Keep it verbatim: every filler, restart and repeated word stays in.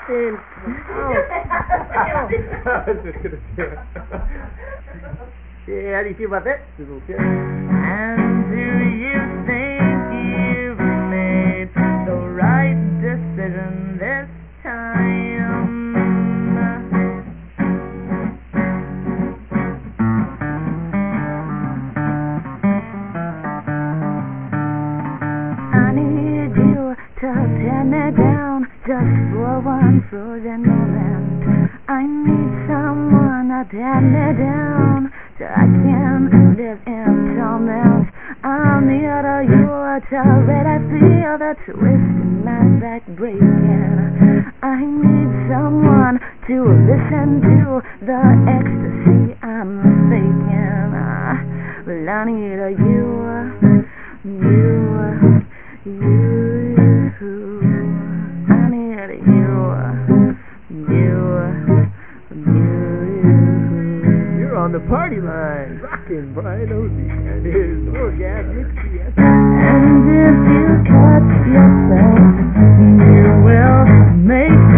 Then, oh, I was just gonna say. yeah, how do you feel about that? Okay. And do you think you've made the right decision this time? I need you to tear me down just for one frozen moment. I need someone to tear me down so I can live in torment. I need you to really feel the twist in my back breaking. I need someone to listen to the ecstasy I'm faking. Well, I need you, you, you. I need you, you, you. You're on the party line, rocking Brian Osie and his orgasmic siesta. And if you cut yourself, you will make